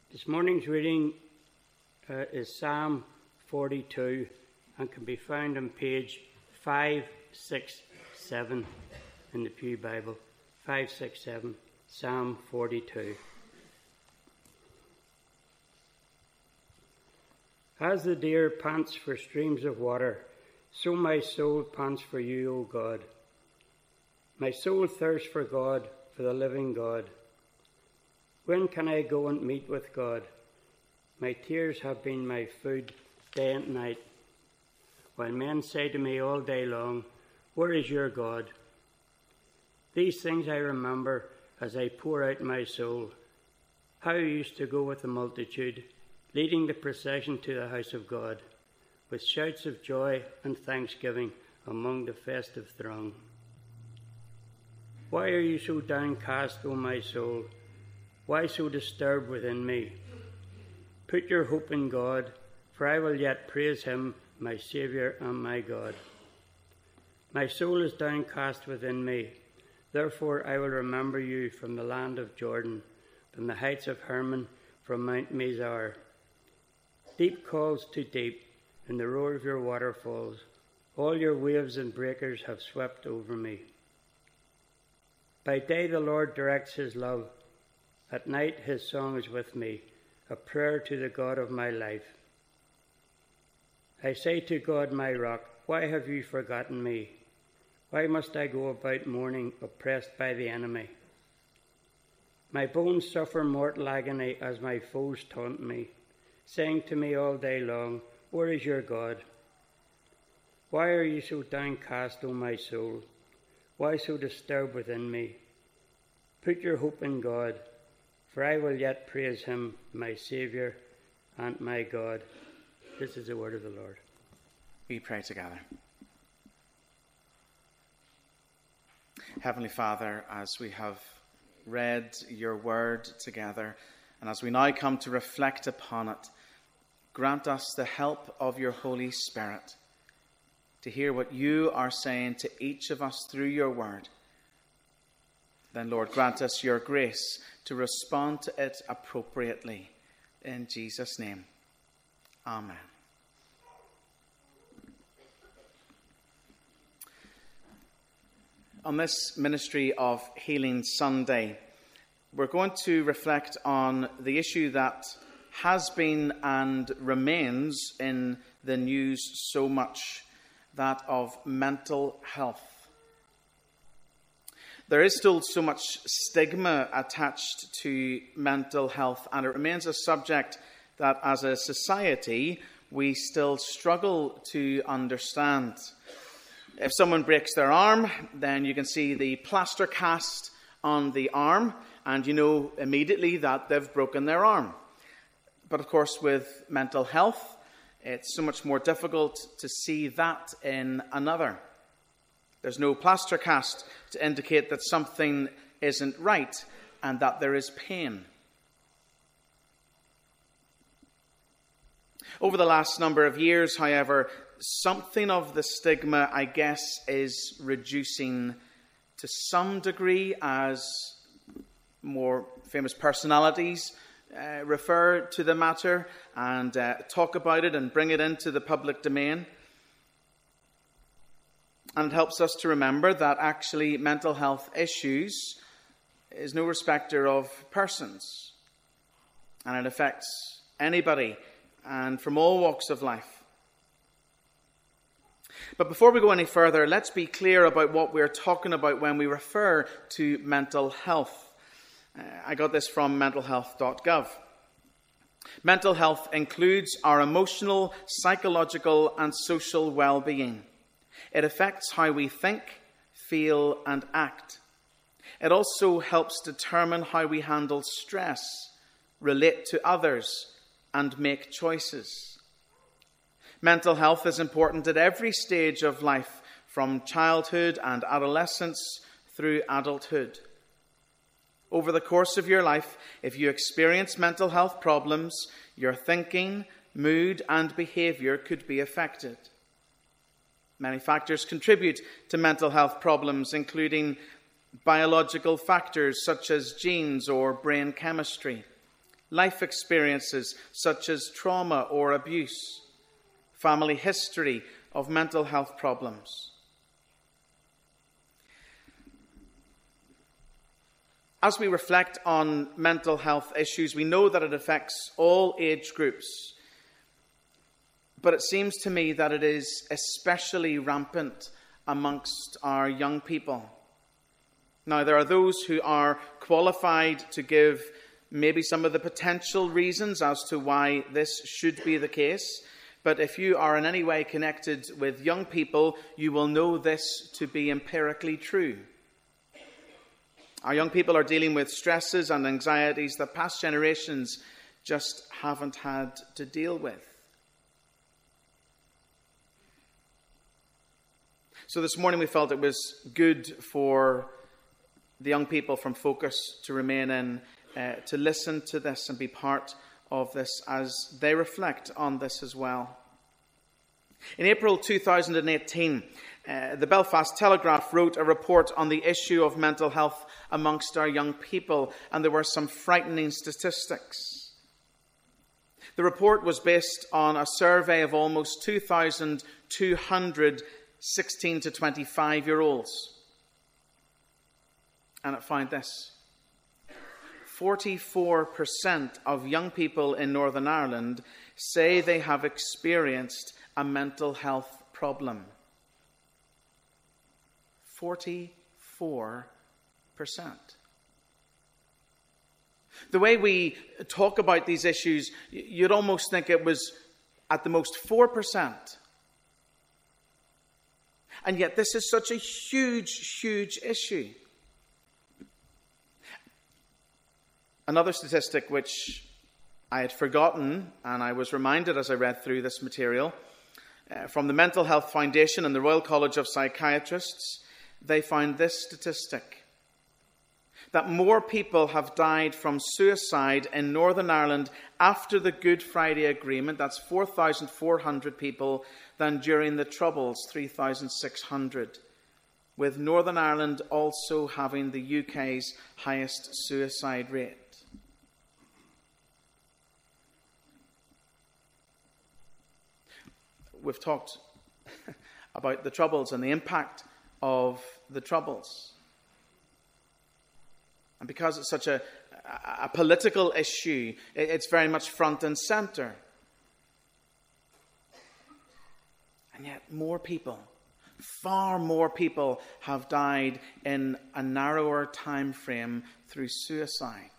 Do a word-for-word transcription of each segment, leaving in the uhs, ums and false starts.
This morning's reading uh, is Psalm forty-two and can be found on page five sixty-seven in the Pew Bible. five sixty-seven, Psalm forty-two. As the deer pants for streams of water, so my soul pants for you, O God. My soul thirsts for God, for the living God. When can I go and meet with God? My tears have been my food day and night. While men say to me all day long, where is your God? These things I remember as I pour out my soul. How I used to go with the multitude, leading the procession to the house of God, with shouts of joy and thanksgiving among the festive throng. Why are you so downcast, O my soul? Why so disturbed within me? Put your hope in God, for I will yet praise him, my Saviour and my God. My soul is downcast within me, therefore I will remember you from the land of Jordan, from the heights of Hermon, from Mount Mizar. Deep calls to deep, in the roar of your waterfalls. All your waves and breakers have swept over me. By day the Lord directs his love. At night his song is with me, a prayer to the God of my life. I say to God, my rock, why have you forgotten me? Why must I go about mourning, oppressed by the enemy? My bones suffer mortal agony as my foes taunt me, saying to me all day long, where is your God? Why are you so downcast, O my soul? Why so disturbed within me? Put your hope in God, for I will yet praise him, my Saviour and my God. This is the word of the Lord. We pray together. Heavenly Father, as we have read your word together, and as we now come to reflect upon it, grant us the help of your Holy Spirit to hear what you are saying to each of us through your word. Then, Lord, grant us your grace to respond to it appropriately. In Jesus' name, amen. On this Ministry of Healing Sunday, we're going to reflect on the issue that has been and remains in the news so much, that of mental health. There is still so much stigma attached to mental health, and it remains a subject that as a society we still struggle to understand. If someone breaks their arm, then you can see the plaster cast on the arm, and you know immediately that they've broken their arm. But of course, with mental health, it's so much more difficult to see that in another. There's no plaster cast to indicate that something isn't right and that there is pain. Over the last number of years, however, something of the stigma, I guess, is reducing to some degree as more famous personalities uh, refer to the matter and uh, talk about it and bring it into the public domain. And it helps us to remember that actually mental health issues is no respecter of persons. And it affects anybody and from all walks of life. But before we go any further, let's be clear about what we're talking about when we refer to mental health. Uh, I got this from mental health dot gov. Mental health includes our emotional, psychological, and social well-being. It affects how we think, feel, and act. It also helps determine how we handle stress, relate to others, and make choices. Mental health is important at every stage of life, from childhood and adolescence through adulthood. Over the course of your life, if you experience mental health problems, your thinking, mood, and behaviour could be affected. Many factors contribute to mental health problems, including biological factors such as genes or brain chemistry, life experiences such as trauma or abuse, family history of mental health problems. As we reflect on mental health issues, we know that it affects all age groups. But it seems to me that it is especially rampant amongst our young people. Now, there are those who are qualified to give maybe some of the potential reasons as to why this should be the case. But if you are in any way connected with young people, you will know this to be empirically true. Our young people are dealing with stresses and anxieties that past generations just haven't had to deal with. So this morning we felt it was good for the young people from Focus to remain in, uh, to listen to this and be part of this as they reflect on this as well. In April two thousand eighteen, uh, the Belfast Telegraph wrote a report on the issue of mental health amongst our young people, and there were some frightening statistics. The report was based on a survey of almost two thousand two hundred sixteen to twenty-five-year-olds. And it found this. forty-four percent of young people in Northern Ireland say they have experienced a mental health problem. forty-four percent. The way we talk about these issues, you'd almost think it was at the most four percent. And yet this is such a huge, huge issue. Another statistic which I had forgotten, and I was reminded as I read through this material, uh, from the Mental Health Foundation and the Royal College of Psychiatrists, they found this statistic, that more people have died from suicide in Northern Ireland after the Good Friday Agreement, that's four thousand four hundred people, than during the Troubles, three thousand six hundred, with Northern Ireland also having the U K's highest suicide rate. We've talked about the Troubles and the impact of the Troubles. And because it's such a, a political issue, it's very much front and centre. And yet more people, far more people have died in a narrower time frame through suicide.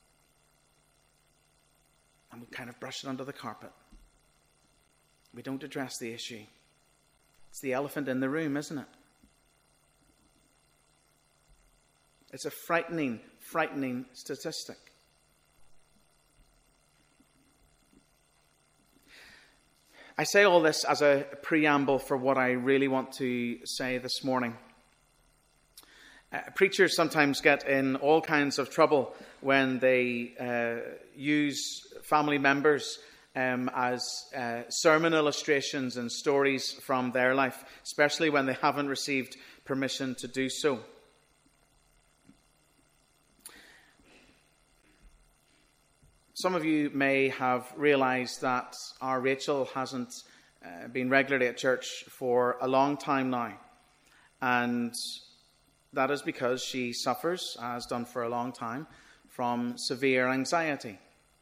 And we kind of brush it under the carpet. We don't address the issue. It's the elephant in the room, isn't it? It's a frightening, frightening statistic. I say all this as a preamble for what I really want to say this morning. Uh, preachers sometimes get in all kinds of trouble when they uh, use family members um, as uh, sermon illustrations and stories from their life, especially when they haven't received permission to do so. Some of you may have realised that our Rachel hasn't uh, been regularly at church for a long time now. And that is because she suffers, has done for a long time, from severe anxiety.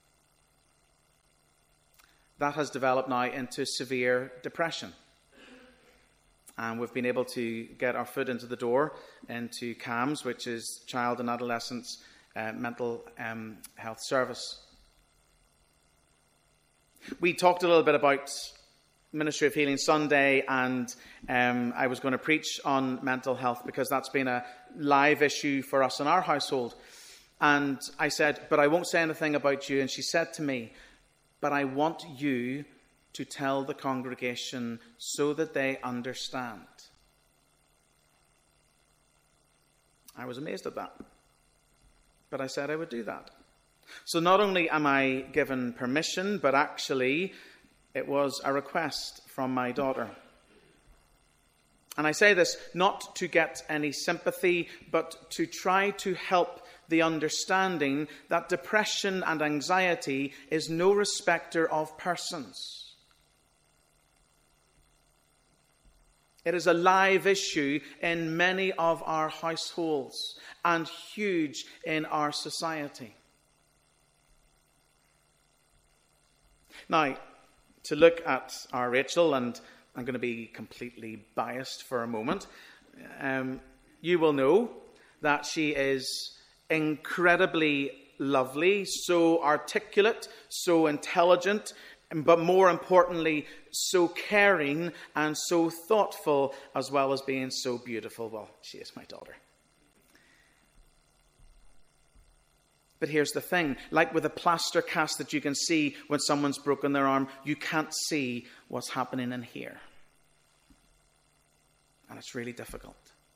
That has developed now into severe depression. And we've been able to get our foot into the door into C A M S, which is Child and Adolescents uh, Mental um, Health Service. We talked a little bit about Ministry of Healing Sunday, and um, I was going to preach on mental health because that's been a live issue for us in our household. And I said, but I won't say anything about you. And she said to me, but I want you to tell the congregation so that they understand. I was amazed at that. But I said I would do that. So not only am I given permission, but actually it was a request from my daughter. And I say this not to get any sympathy, but to try to help the understanding that depression and anxiety is no respecter of persons. It is a live issue in many of our households and huge in our society. Now, to look at our Rachel, and I'm going to be completely biased for a moment, um, you will know that she is incredibly lovely, so articulate, so intelligent, but more importantly, so caring and so thoughtful, as well as being so beautiful. Well, she is my daughter. But here's the thing, like with a plaster cast that you can see when someone's broken their arm, you can't see what's happening in here. And it's really difficult.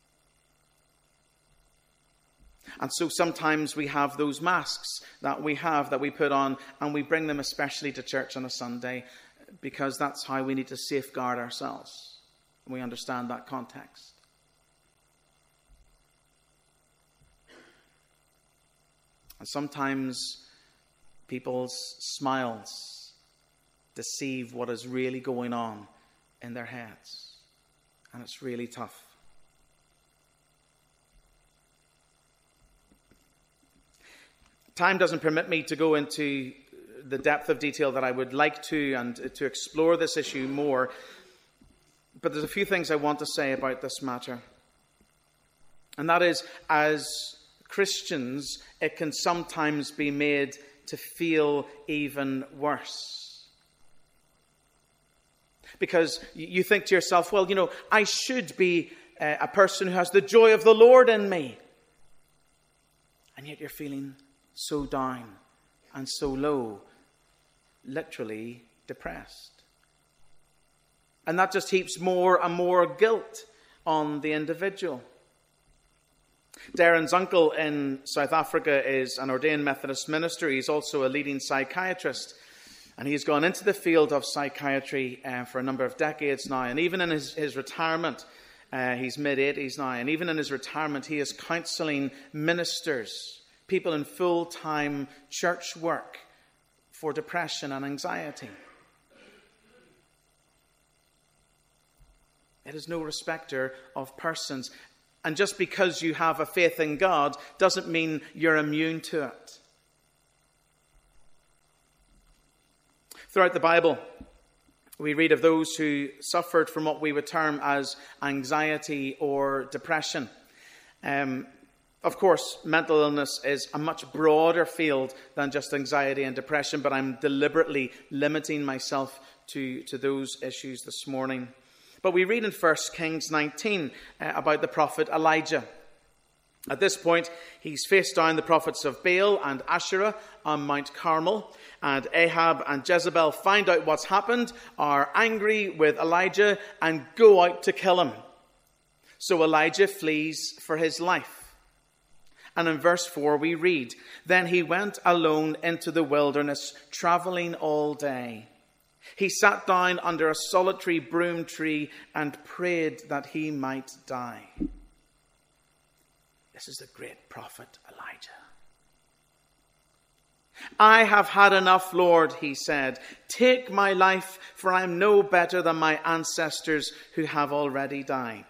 And so sometimes we have those masks that we have, that we put on, and we bring them especially to church on a Sunday, because that's how we need to safeguard ourselves. And we understand that context. And sometimes people's smiles deceive what is really going on in their heads. And it's really tough. Time doesn't permit me to go into the depth of detail that I would like to, and to explore this issue more. But there's a few things I want to say about this matter. And that is, as Christians, it can sometimes be made to feel even worse. Because you think to yourself, well, you know, I should be a person who has the joy of the Lord in me. And yet you're feeling so down and so low, literally depressed. And that just heaps more and more guilt on the individual. Darren's uncle in South Africa is an ordained Methodist minister. He's also a leading psychiatrist. And he's gone into the field of psychiatry uh, for a number of decades now. And even in his, his retirement, uh, he's mid-eighties now, and even in his retirement, he is counselling ministers, people in full-time church work, for depression and anxiety. It is no respecter of persons. And just because you have a faith in God doesn't mean you're immune to it. Throughout the Bible, we read of those who suffered from what we would term as anxiety or depression. Um, of course, mental illness is a much broader field than just anxiety and depression, but I'm deliberately limiting myself to, to those issues this morning. But we read in First Kings nineteen uh, about the prophet Elijah. At this point, he's faced down the prophets of Baal and Asherah on Mount Carmel. And Ahab and Jezebel find out what's happened, are angry with Elijah, and go out to kill him. So Elijah flees for his life. And in verse four we read, "Then he went alone into the wilderness, traveling all day. He sat down under a solitary broom tree and prayed that he might die." This is the great prophet Elijah. "I have had enough, Lord," he said. "Take my life, for I am no better than my ancestors who have already died."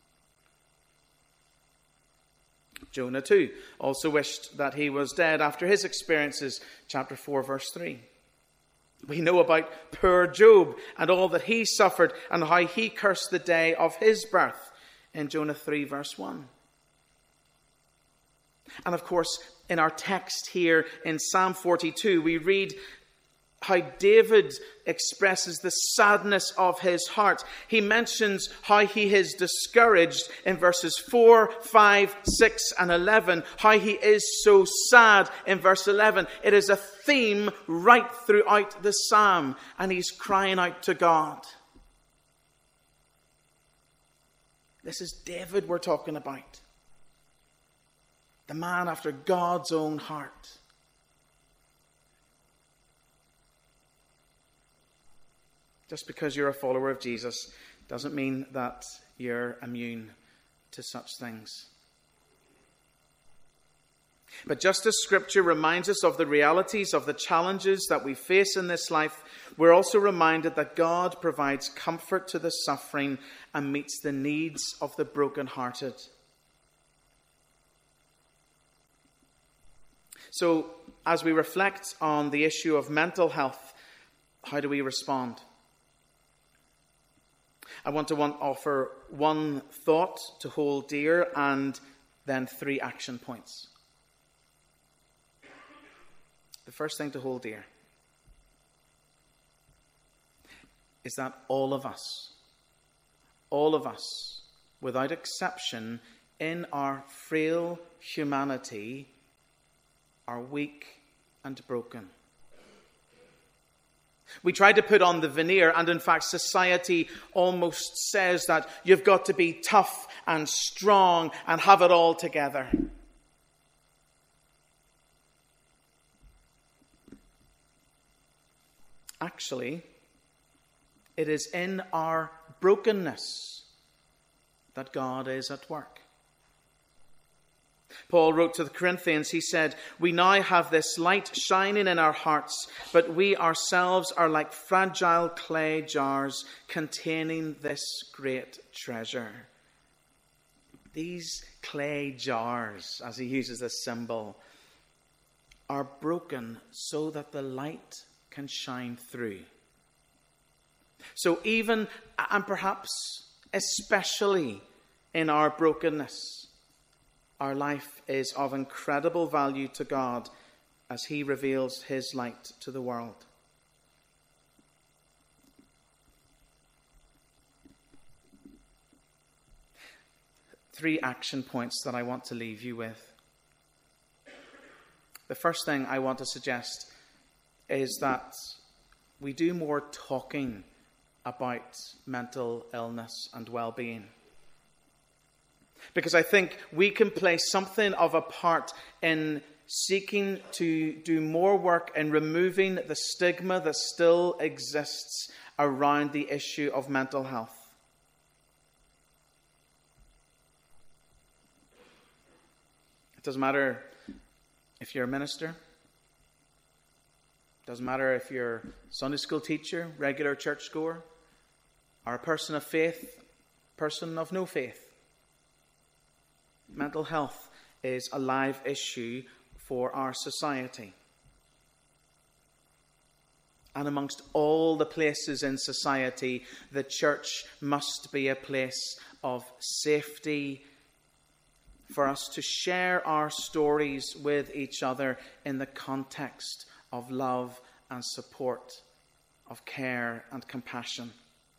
Jonah too also wished that he was dead after his experiences. Chapter four, verse three. We know about poor Job and all that he suffered and how he cursed the day of his birth in Jonah three, verse one. And of course, in our text here in Psalm forty-two, we read how David expresses the sadness of his heart. He mentions how he is discouraged in verses four, five, six, and eleven. How he is so sad in verse eleven. It is a theme right throughout the psalm, and he's crying out to God. This is David we're talking about. The man after God's own heart. Just because you're a follower of Jesus doesn't mean that you're immune to such things. But just as Scripture reminds us of the realities of the challenges that we face in this life, we're also reminded that God provides comfort to the suffering and meets the needs of the brokenhearted. So, as we reflect on the issue of mental health, how do we respond? I want to want, offer one thought to hold dear and then three action points. The first thing to hold dear is that all of us, all of us, without exception, in our frail humanity, are weak and broken. We try to put on the veneer, and in fact society almost says that you've got to be tough and strong and have it all together. Actually, it is in our brokenness that God is at work. Paul wrote to the Corinthians, he said, "We now have this light shining in our hearts, but we ourselves are like fragile clay jars containing this great treasure." These clay jars, as he uses this symbol, are broken so that the light can shine through. So even, and perhaps especially in our brokenness, our life is of incredible value to God as he reveals his light to the world. Three action points that I want to leave you with. The first thing I want to suggest is that we do more talking about mental illness and well-being. Because I think we can play something of a part in seeking to do more work in removing the stigma that still exists around the issue of mental health. It doesn't matter if you're a minister. It doesn't matter if you're a Sunday school teacher, regular churchgoer, or a person of faith, person of no faith. Mental health is a live issue for our society. And amongst all the places in society, the church must be a place of safety for us to share our stories with each other in the context of love and support, of care and compassion.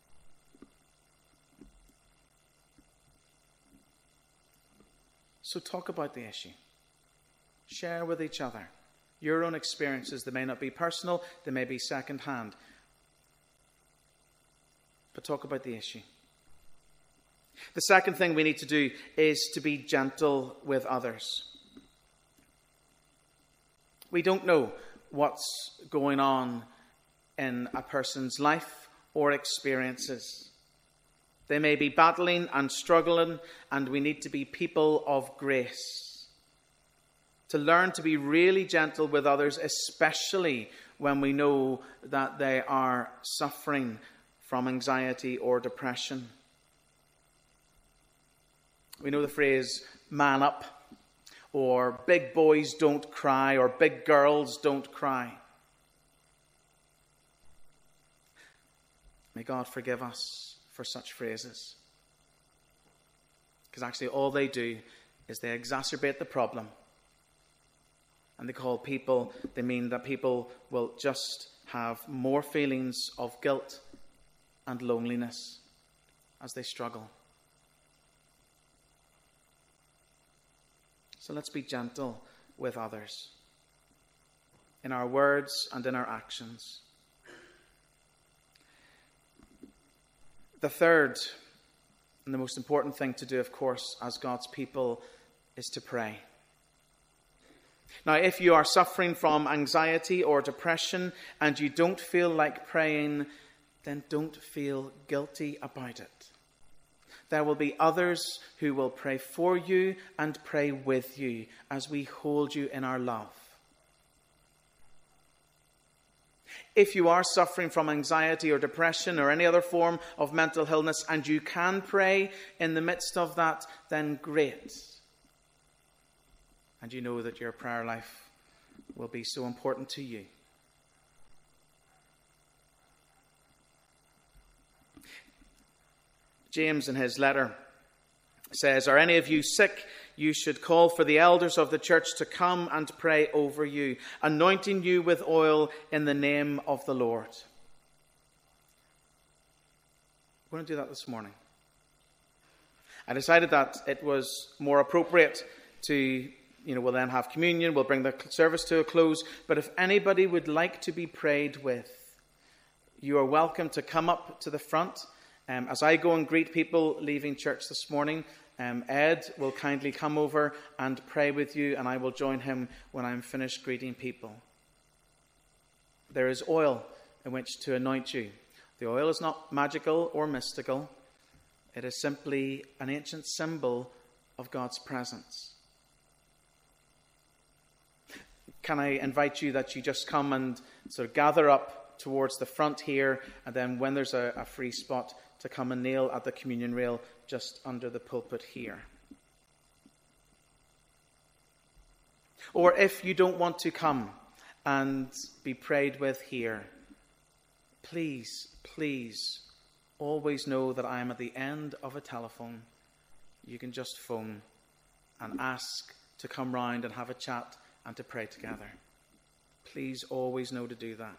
So talk about the issue. Share with each other your own experiences. They may not be personal, they may be second-hand. But talk about the issue. The second thing we need to do is to be gentle with others. We don't know what's going on in a person's life or experiences. They may be battling and struggling, and we need to be people of grace. To learn to be really gentle with others, especially when we know that they are suffering from anxiety or depression. We know the phrase, man up, or big boys don't cry, or big girls don't cry. May God forgive us for such phrases. Because actually all they do is they exacerbate the problem. And they call people, they mean that people will just have more feelings of guilt and loneliness as they struggle. So let's be gentle with others in our words and in our actions. The third and the most important thing to do, of course, as God's people, is to pray. Now, if you are suffering from anxiety or depression and you don't feel like praying, then don't feel guilty about it. there will be others who will pray for you and pray with you as we hold you in our love. If you are suffering from anxiety or depression or any other form of mental illness and you can pray in the midst of that, then great. And you know that your prayer life will be so important to you. James in his letter says, "Are any of you sick? You should call for the elders of the church to come and pray over you, anointing you with oil in the name of the Lord." We're going to do that this morning. I decided that it was more appropriate to, you know, we'll then have communion, we'll bring the service to a close, but if anybody would like to be prayed with, you are welcome to come up to the front. Um, as I go and greet people leaving church this morning, um, Ed will kindly come over and pray with you, and I will join him when I'm finished greeting people. There is oil in which to anoint you. The oil is not magical or mystical. It is simply an ancient symbol of God's presence. Can I invite you that you just come and sort of gather up towards the front here, and then when there's a, a free spot, to come and kneel at the communion rail just under the pulpit here. Or if you don't want to come and be prayed with here, please, please, always know that I am at the end of a telephone. You can just phone and ask to come round and have a chat and to pray together. Please always know to do that.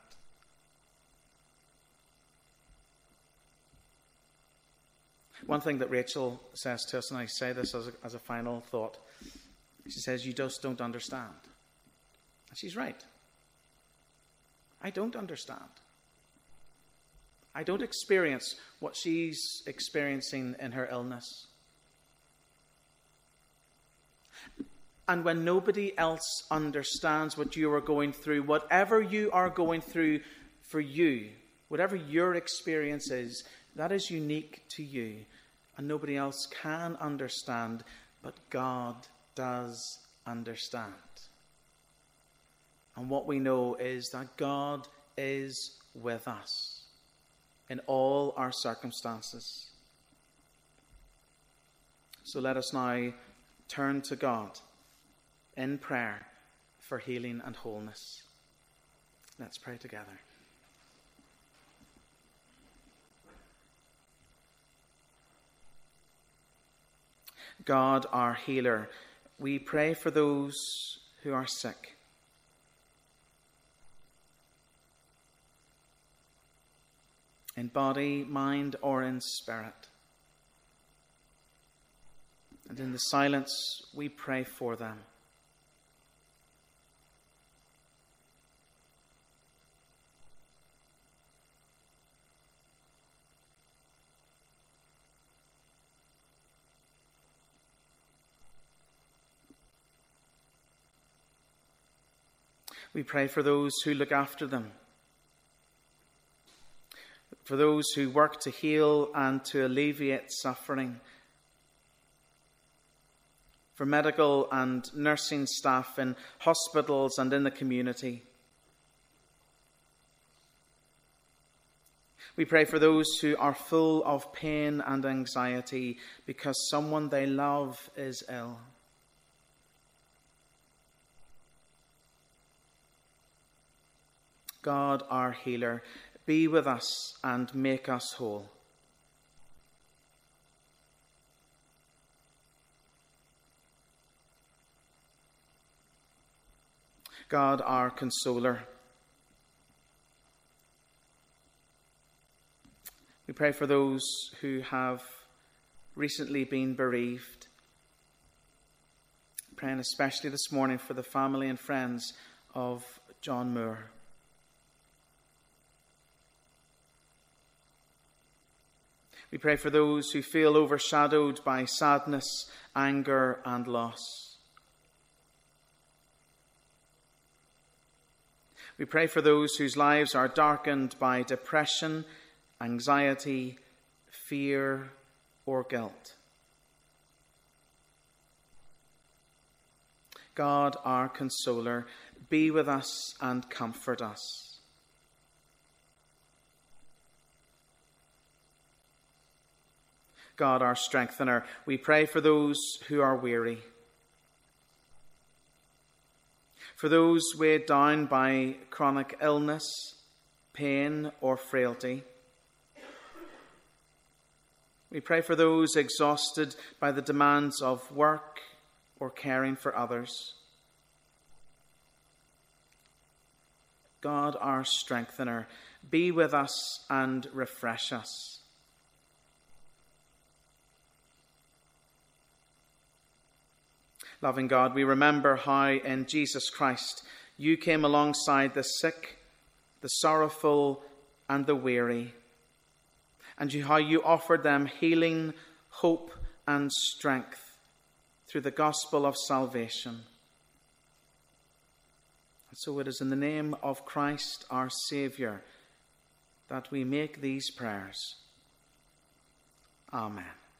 One thing that Rachel says to us, and I say this as a, as a final thought, she says, "You just don't understand." And she's right. I don't understand. I don't experience what she's experiencing in her illness. And when nobody else understands what you are going through, whatever you are going through for you, whatever your experience is, that is unique to you, and nobody else can understand, but God does understand. And what we know is that God is with us in all our circumstances. So let us now turn to God in prayer for healing and wholeness. Let's pray together. God, our healer, we pray for those who are sick. In body, mind, or in spirit. And in the silence, we pray for them. We pray for those who look after them, for those who work to heal and to alleviate suffering, for medical and nursing staff in hospitals and in the community. We pray for those who are full of pain and anxiety because someone they love is ill. God, our healer, be with us and make us whole. God, our consoler, we pray for those who have recently been bereaved. Praying especially this morning for the family and friends of John Moore. We pray for those who feel overshadowed by sadness, anger, and loss. We pray for those whose lives are darkened by depression, anxiety, fear, or guilt. God, our consoler, be with us and comfort us. God, our strengthener, we pray for those who are weary, for those weighed down by chronic illness, pain, or frailty. We pray for those exhausted by the demands of work or caring for others. God, our strengthener, be with us and refresh us. Loving God, we remember how in Jesus Christ you came alongside the sick, the sorrowful, and the weary, and how you offered them healing, hope, and strength through the gospel of salvation. And so it is in the name of Christ, our Saviour, that we make these prayers. Amen.